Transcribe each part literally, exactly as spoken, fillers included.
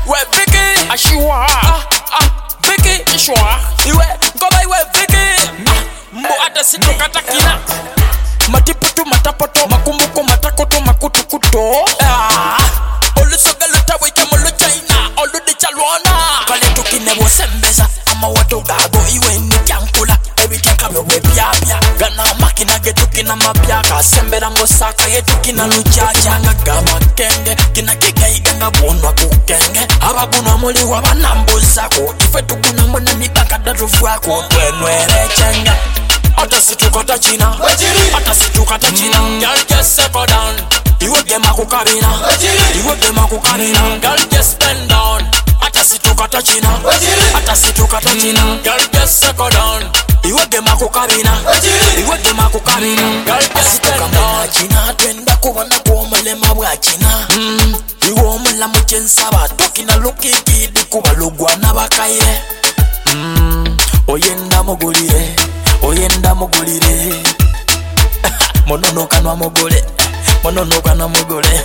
we Vicky ashua ah ah Vicky ashua iwe ngoba iwe Vicky mbo ata situkata kina matiputu matapoto makumbuko matakoto makutukuto ah olusogaluta wike mulu China olude chalwana kale tukinebo sembeza ama watu gago iwe ni kyankula everything kabe we byabya gana makina getukina mabya kasembera ngosaka yetukina luchacha ngagama kenge kina kigaiga ngabonwa kukenge abaguna muli wabanambuza ko ife tukuna mbona mibaka datuvwako twenwere chenga ata situkata China ata situkata China girl just settle down iwe gema kukabina iwe gema kukabina girl just stand down ata situkata China ata situkata China girl just settle down iwe gema kukabina iwe gema kukabina girl just stand down China twenda kubona kuomalema bwa China mm iwe omula muchensaba tokina lukikidi kubalugwa nabakaire mm oyenda mugulire oyenda mugulire mononoka no mugule mononoka no mugule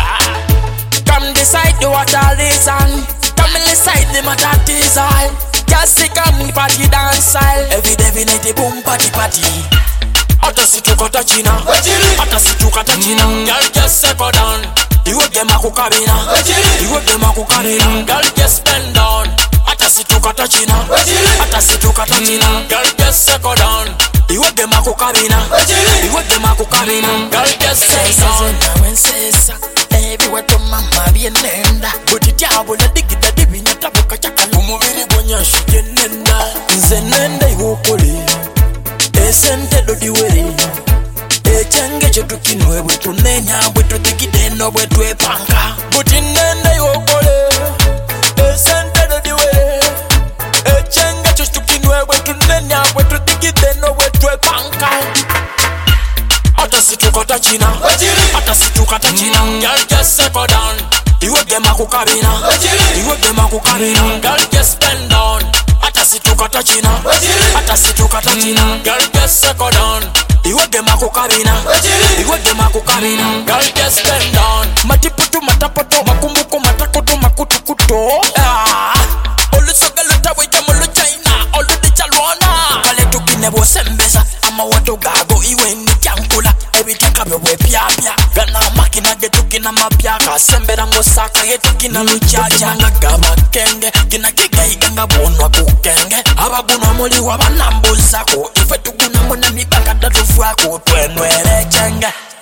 come decide the water listen come decide the matter desire just come party dance every day every night boom party party ata situkata China ata situkata China girl just settle down iwe gema kukabina iwe gema kukabina girl just stand down ata situkata China ata situkata China girl just settle down iwe gema kukabina iwe gema kukabina girl just stand down nawe nsesa everywhere to mama bienenda buti diabo la digida dibinya tabuka chakala umubiri bonyashu yenenda nze nenda iwokole esente dodiwere echenge chetukinwe bwetu nenya bwetu digide no bwetu epanka buti nenda iwokole esente dodiwere echenge chetukinwe bwetu nenya bwetu digide no bwetu epanka ata situkata China ata situkata China girl just settle down iwe gema kukabina iwe gema kukabina girl just stand down ata situkata China ata situkata China girl just settle down iwe gema kukabina iwe gema kukabina girl just stand down matiputu matapoto makumbuko matakoto makutukuto ah olusogaluta wike mulu China olude chalwana kale tukinebo sembeza ama watu gago iwe ni kyankula everything kabe we byabya gana makina getukina mabya kasembera ngosaka yetukina luchacha ngagama kenge kina kigaiga ngabonwa kukenge abaguna muli wabanambuza ko ife tukuna mbona mibaka datuvwako twenwere chenga